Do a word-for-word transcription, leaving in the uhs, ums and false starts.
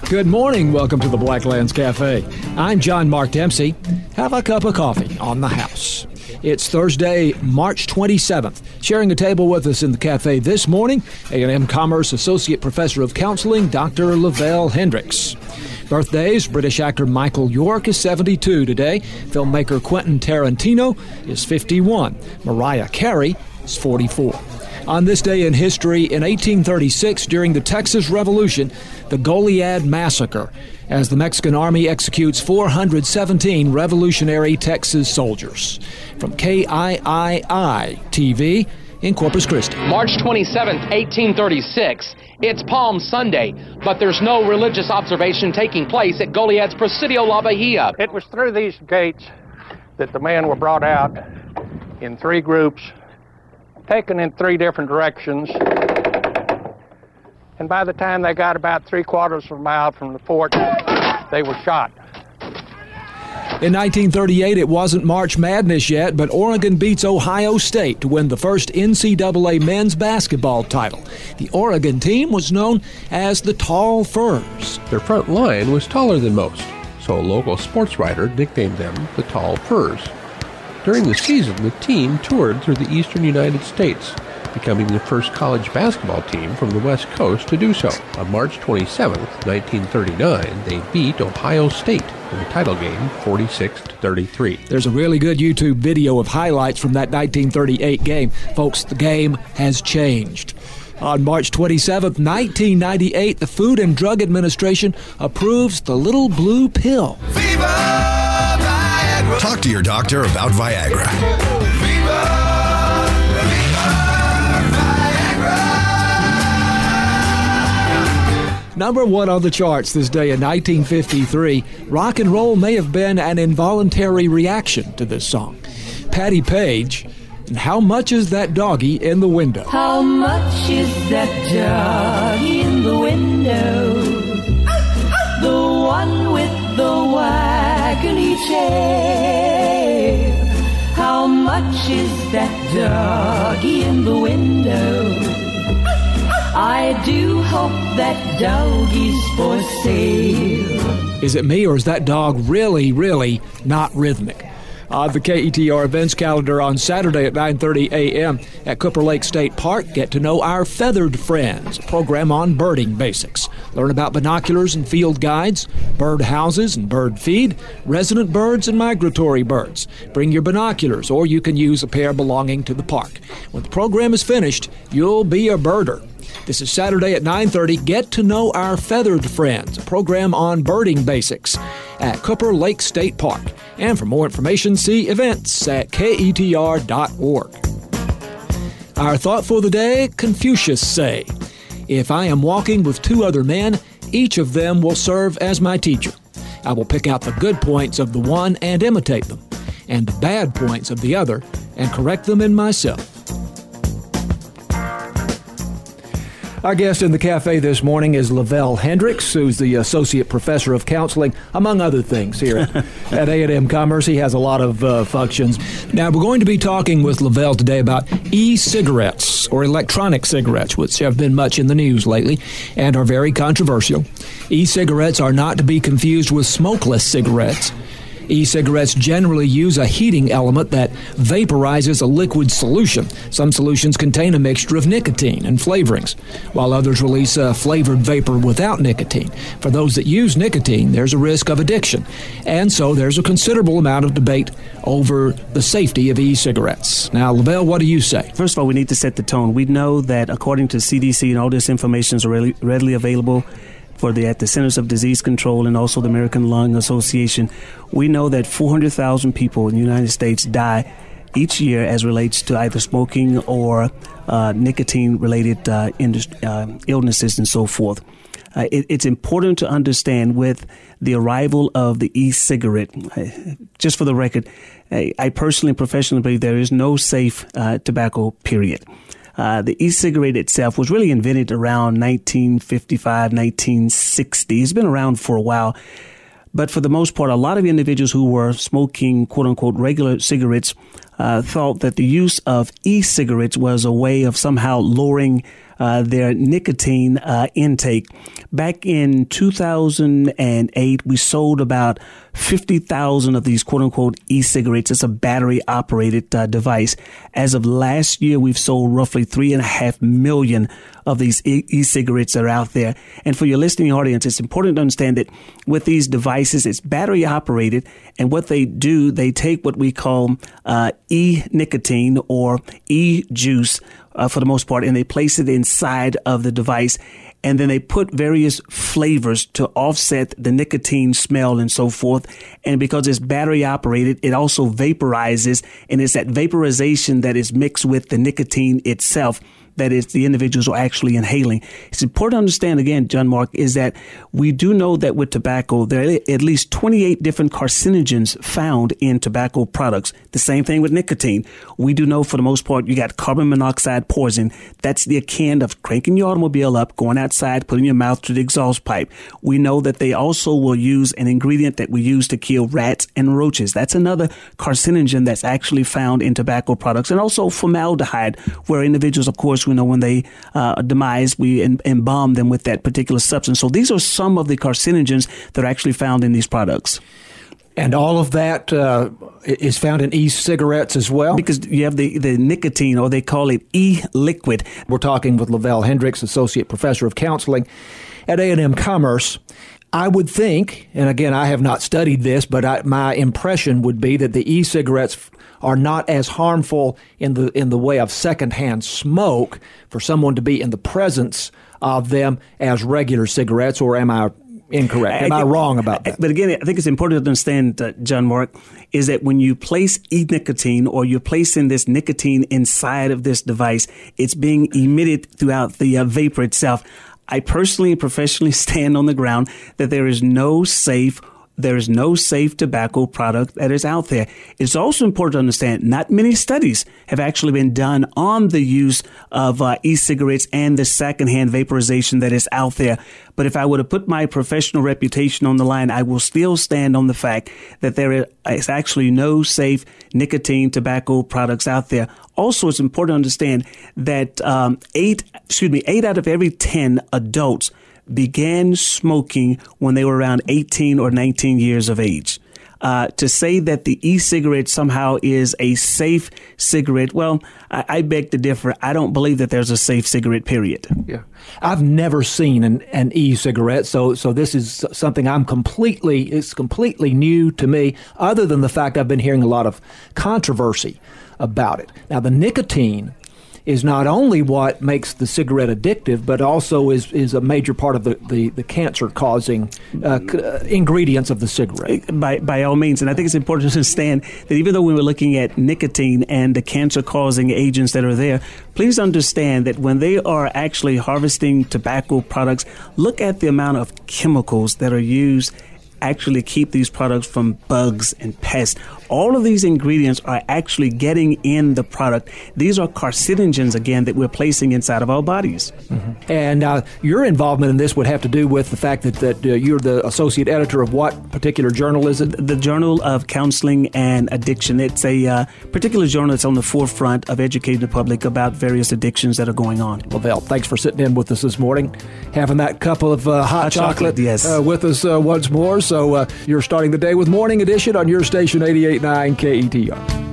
Good morning. Welcome to the Blacklands Cafe. I'm John Mark Dempsey. Have a cup of coffee on the house. It's Thursday, March twenty-seventh. Sharing a table with us in the cafe this morning, A and M Commerce Associate Professor of Counseling, Doctor Lavelle Hendricks. Birthdays, British actor Michael York is seventy-two today. Filmmaker Quentin Tarantino is fifty-one. Mariah Carey is forty-four. On this day in history, in eighteen thirty-six, during the Texas Revolution, the Goliad Massacre, as the Mexican Army executes four hundred seventeen revolutionary Texas soldiers. From K I I I T V in Corpus Christi. March twenty-seventh, eighteen thirty-six. It's Palm Sunday, but there's no religious observation taking place at Goliad's Presidio La Bahia. It was through these gates that the men were brought out in three groups, taken in three different directions, and by the time they got about three quarters of a mile from the fort, they were shot. In nineteen thirty-eight, it wasn't March Madness yet, but Oregon beats Ohio State to win the first N C double A men's basketball title. The Oregon team was known as the Tall Furs. Their front line was taller than most, so a local sports writer nicknamed them the Tall Furs. During the season, the team toured through the eastern United States, becoming the first college basketball team from the West Coast to do so. On March twenty-seventh, nineteen thirty-nine, they beat Ohio State in the title game forty-six to thirty-three. There's a really good YouTube video of highlights from that nineteen thirty-eight game. Folks, the game has changed. On March twenty-seventh, nineteen ninety-eight, the Food and Drug Administration approves the little blue pill. Viva! Talk to your doctor about Viagra. Viva, Viva, Viagra. Number one on the charts this day in nineteen fifty-three, rock and roll may have been an involuntary reaction to this song. Patti Page, and How Much Is That Doggy in the Window? How much is that doggy in the window? The one with the wagony chair. How much is that doggy in the window? I do hope that doggy's for sale. Is it me, or is that dog really, really not rhythmic? On the K E T R events calendar on Saturday at nine thirty a.m. at Cooper Lake State Park, get to know our Feathered Friends, a program on birding basics. Learn about binoculars and field guides, bird houses and bird feed, resident birds and migratory birds. Bring your binoculars, or you can use a pair belonging to the park. When the program is finished, you'll be a birder. This is Saturday at nine thirty. Get to know our Feathered Friends, a program on birding basics at Cooper Lake State Park. And for more information, see events at K E T R dot org. Our thought for the day, Confucius say, if I am walking with two other men, each of them will serve as my teacher. I will pick out the good points of the one and imitate them, and the bad points of the other and correct them in myself. Our guest in the cafe this morning is Lavelle Hendricks, who's the Associate Professor of Counseling, among other things, here at, at A and M Commerce. He has a lot of uh, functions. Now, we're going to be talking with Lavelle today about e-cigarettes, or electronic cigarettes, which have been much in the news lately and are very controversial. E-cigarettes are not to be confused with smokeless cigarettes. E-cigarettes generally use a heating element that vaporizes a liquid solution. Some solutions contain a mixture of nicotine and flavorings, while others release a flavored vapor without nicotine. For those that use nicotine, there's a risk of addiction, and so there's a considerable amount of debate over the safety of e-cigarettes. Now, Lavelle, what do you say? First of all, we need to set the tone. We know that according to C D C, and all this information is really readily available for the at the Centers of Disease Control and also the American Lung Association, we know that four hundred thousand people in the United States die each year as relates to either smoking or uh, nicotine-related uh, industri- uh, illnesses and so forth. Uh, it, it's important to understand with the arrival of the e-cigarette, uh, just for the record, I, I personally and professionally believe there is no safe uh, tobacco, period. Uh, the e-cigarette itself was really invented around nineteen fifty-five, nineteen sixty. It's been around for a while. But for the most part, a lot of individuals who were smoking, quote unquote, regular cigarettes uh, thought that the use of e-cigarettes was a way of somehow lowering uh, their nicotine uh, intake. Back in two thousand eight, we sold about fifty thousand of these quote-unquote e-cigarettes. It's a battery-operated uh, device. As of last year, we've sold roughly three and a half million of these e- e-cigarettes that are out there. And for your listening audience, it's important to understand that with these devices, it's battery-operated, and what they do, they take what we call uh, e-nicotine or e-juice uh, for the most part, and they place it inside of the device. And then they put various flavors to offset the nicotine smell and so forth. And because it's battery operated, it also vaporizes. And it's that vaporization that is mixed with the nicotine itself that is the individuals are actually inhaling. It's important to understand, again, John Mark, is that we do know that with tobacco, there are at least twenty-eight different carcinogens found in tobacco products. The same thing with nicotine. We do know for the most part, you got carbon monoxide poison. That's the akin of cranking your automobile up, going outside, putting your mouth to the exhaust pipe. We know that they also will use an ingredient that we use to kill rats and roaches. That's another carcinogen that's actually found in tobacco products. And also formaldehyde, where individuals, of course, we know when they uh, demise, we em- embalm them with that particular substance. So these are some of the carcinogens that are actually found in these products. And all of that uh, is found in e-cigarettes as well? Because you have the, the nicotine, or they call it e-liquid. We're talking with Lavelle Hendricks, Associate Professor of Counseling at A and M Commerce. I would think, and again, I have not studied this, but I, my impression would be that the e-cigarettes are not as harmful in the in the way of secondhand smoke for someone to be in the presence of them as regular cigarettes, or am I incorrect? Am I, I wrong about that? But again, I think it's important to understand, uh, John Mark, is that when you place e-nicotine, or you're placing this nicotine inside of this device, it's being emitted throughout the uh, vapor itself. I personally and professionally stand on the ground that there is no safe There is no safe tobacco product that is out there. It's also important to understand not many studies have actually been done on the use of uh, e-cigarettes and the secondhand vaporization that is out there. But if I were to put my professional reputation on the line, I will still stand on the fact that there is actually no safe nicotine tobacco products out there. Also, it's important to understand that um, eight, excuse me, eight out of every ten adults began smoking when they were around eighteen or nineteen years of age. Uh, to say that the e-cigarette somehow is a safe cigarette, well, I, I beg to differ. I don't believe that there's a safe cigarette, period. Yeah. I've never seen an, an e-cigarette, so so this is something I'm completely, it's completely new to me, other than the fact I've been hearing a lot of controversy about it. Now, the nicotine is not only what makes the cigarette addictive, but also is, is a major part of the, the, the cancer-causing uh, c- ingredients of the cigarette. By by all means. And I think it's important to understand that even though we were looking at nicotine and the cancer-causing agents that are there, please understand that when they are actually harvesting tobacco products, look at the amount of chemicals that are used actually keep these products from bugs and pests. All of these ingredients are actually getting in the product. These are carcinogens, again, that we're placing inside of our bodies. Mm-hmm. And uh, your involvement in this would have to do with the fact that, that uh, you're the associate editor of what particular journal is it? The Journal of Counseling and Addiction. It's a uh, particular journal that's on the forefront of educating the public about various addictions that are going on. Lavelle, thanks for sitting in with us this morning, having that cup of uh, hot, hot chocolate, chocolate yes. uh, with us uh, once more. So uh, you're starting the day with Morning Edition on your station, eighty-eight point nine K E T R.